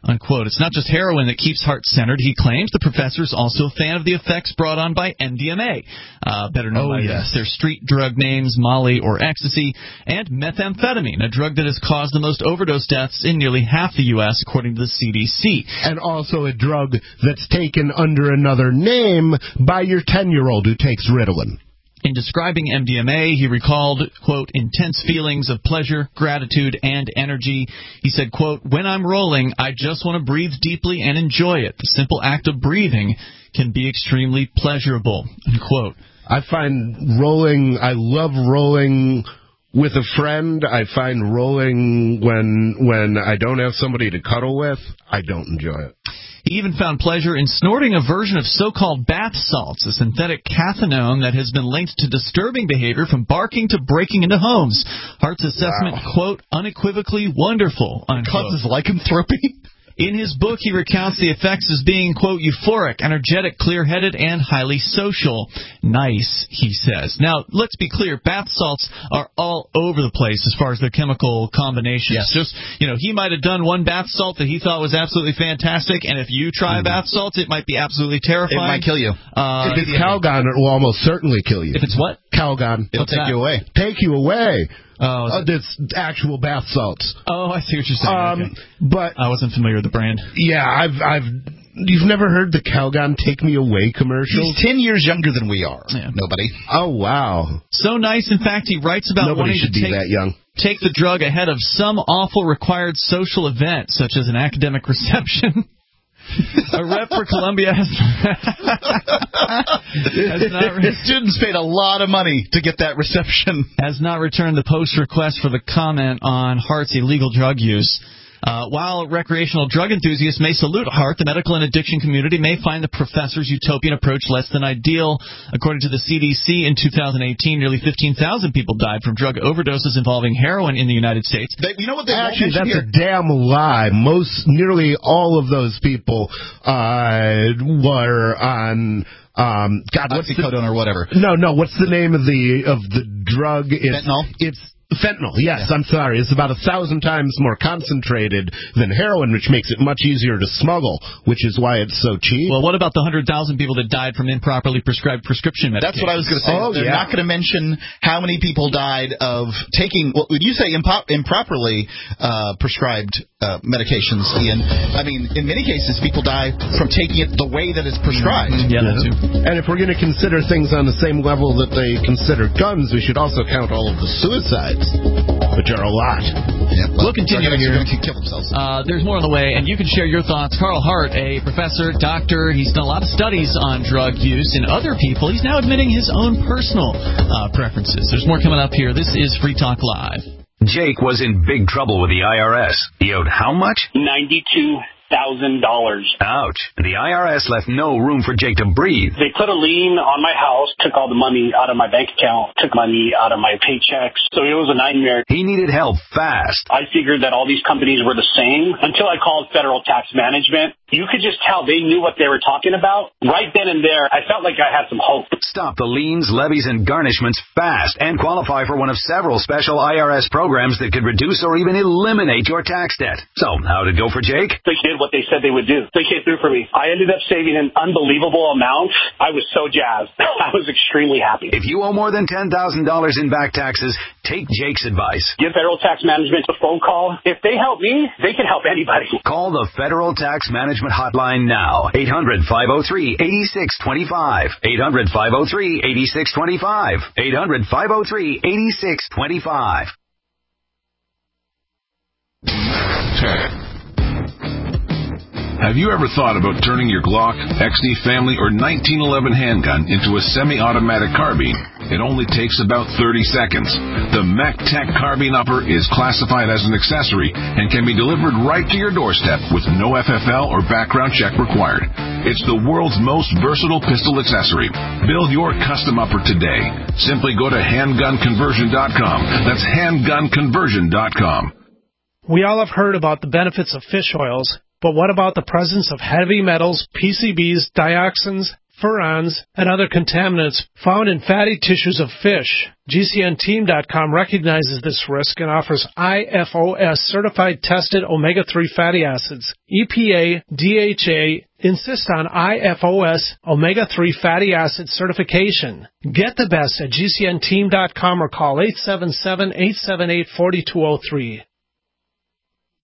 unquote. It's not just heroin that keeps Hart centered. He claims the professor is also a fan of the effects brought on by M D M A, uh, better known Oh, by yes. their street drug names, Molly or ecstasy, and methamphetamine, a drug that has caused the most overdose deaths in nearly half the U S, according to the C D C. And also a drug that's taken under another name by your ten-year-old who takes Ritalin. In describing M D M A, he recalled, quote, intense feelings of pleasure, gratitude, and energy. He said, quote, when I'm rolling, I just want to breathe deeply and enjoy it. The simple act of breathing can be extremely pleasurable, unquote. I find rolling, I love rolling with a friend. I find rolling when when I don't have somebody to cuddle with, I don't enjoy it. He even found pleasure in snorting a version of so-called bath salts, a synthetic cathinone that has been linked to disturbing behavior from barking to breaking into homes. Hart's assessment, wow. quote, unequivocally wonderful, unquote. Causes lycanthropy? In his book, he recounts the effects as being, quote, euphoric, energetic, clear-headed, and highly social. Nice, he says. Now, let's be clear. Bath salts are all over the place as far as their chemical combinations. Yes. Just, you know, he might have done one bath salt that he thought was absolutely fantastic, and if you try mm. a bath salt, it might be absolutely terrifying. It might kill you. Uh, if it's Calgon, it will almost certainly kill you. If it's what? Calgon. It'll What's take that? you away. Take you away. Oh, uh, it's actual bath salts. Oh, I see what you're saying. Um, okay. But I wasn't familiar with the brand. Yeah, I've, I've. You've never heard the Calgon "Take Me Away" commercial? He's ten years younger than we are. Yeah. Nobody. Oh wow. So nice. In fact, he writes about Nobody wanting should to be take, that young. take the drug ahead of some awful required social event, such as an academic reception. A rep for Columbia has, has not re- students paid a lot of money to get that reception. Has not returned the post request for the comment on Hart's illegal drug use. Uh, while recreational drug enthusiasts may salute Hart, the medical and addiction community may find the professor's utopian approach less than ideal. According to the C D C, in two thousand eighteen, nearly fifteen thousand people died from drug overdoses involving heroin in the United States. They, you know what they Actually, that's here? a damn lie. Most, nearly all of those people uh, were on. Um, God, what's oxycodone the, or whatever? No, no. What's the name of the of the drug? It's, Fentanyl. It's fentanyl. Yes, yeah. I'm sorry. It's about a thousand times more concentrated than heroin, which makes it much easier to smuggle, which is why it's so cheap. Well, what about the hundred thousand people that died from improperly prescribed prescription medication? That's what I was going to say. Oh, They're yeah. not going to mention how many people died of taking. What would you say impo- improperly uh, prescribed uh, medications, Ian? I mean, in many cases, people die from taking it the way that it's prescribed. Mm-hmm. Yeah, that too. And if we're going to consider things on the same level that they consider guns, we should also count all of the suicides, which are a lot. Yeah, well, we'll continue here. Going to kill themselves. Uh, there's more on the way, and you can share your thoughts. Carl Hart, a professor, doctor, he's done a lot of studies on drug use in other people. He's now admitting his own personal uh, preferences. There's more coming up here. This is Free Talk Live. Jake was in big trouble with the I R S. He owed how much? ninety-two thousand dollars. Ouch. The I R S left no room for Jake to breathe. They put a lien on my house, took all the money out of my bank account, took money out of my paychecks. So it was a nightmare. He needed help fast. I figured that all these companies were the same until I called Federal Tax Management. You could just tell they knew what they were talking about. Right then and there, I felt like I had some hope. Stop the liens, levies, and garnishments fast and qualify for one of several special I R S programs that could reduce or even eliminate your tax debt. So, how'd it go for Jake? They did what they said they would do. They came through for me. I ended up saving an unbelievable amount. I was so jazzed. I was extremely happy. If you owe more than ten thousand dollars in back taxes, take Jake's advice. Give Federal Tax Management a phone call. If they help me, they can help anybody. Call the Federal Tax Management Hotline now. eight hundred, five oh three, eight six two five. eight hundred, five oh three, eight six two five. eight hundred, five oh three, eight six two five. Have you ever thought about turning your Glock, X D Family, or nineteen eleven handgun into a semi-automatic carbine? It only takes about thirty seconds. The MacTech Carbine Upper is classified as an accessory and can be delivered right to your doorstep with no F F L or background check required. It's the world's most versatile pistol accessory. Build your custom upper today. Simply go to handgun conversion dot com. That's handgun conversion dot com. We all have heard about the benefits of fish oils, but what about the presence of heavy metals, P C Bs, dioxins, furans, and other contaminants found in fatty tissues of fish. G C N team dot com recognizes this risk and offers I F O S certified tested omega three fatty acids. E P A, D H A insist on I F O S omega three fatty acid certification. Get the best at G C N team dot com or call eight seven seven, eight seven eight, four two zero three.